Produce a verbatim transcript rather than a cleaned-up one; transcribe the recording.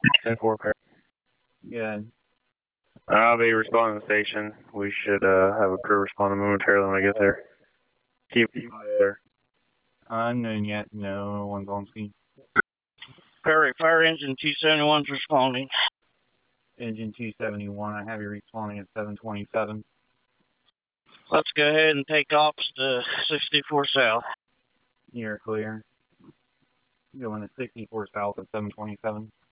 ten four, Perry. Good. I'll be responding to the station. We should uh, have a crew respond momentarily when I get there. Keep there. Unknown yet. No one's on scene. Perry, fire engine two seventy-one's responding. Engine two seventy-one, I have you responding at seven twenty-seven. Let's go ahead and take ops to sixty-four south. You're clear. Going to sixty-four south at seven twenty-seven.